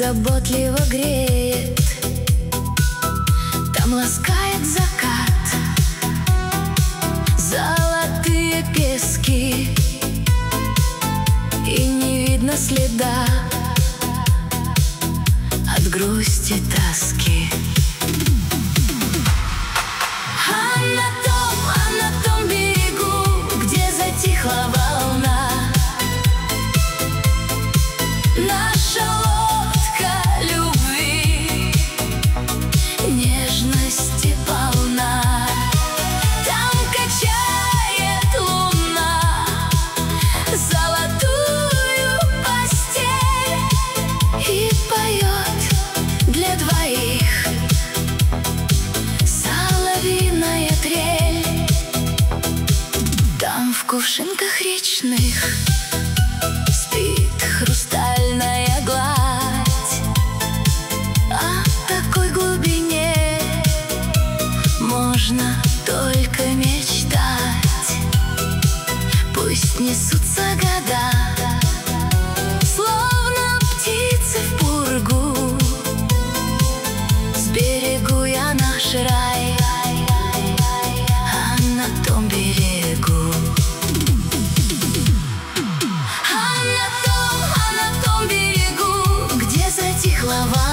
заботливо греет. Там ласкает закат, золотые пески, и не видно следа от грусти, тоски. А на том берегу, где затихла волна, наша лодка любви нежности полна. Там качает луна золотую постель и поет для двоих соловьиная трель. Там в кувшинках речных спит хрустальная гладь. О такой глубине можно только мечтать. Пусть несутся года, словно птицы в пургу. Сберегу я наш рай, а на том берегу. А на том берегу, где затихла вода,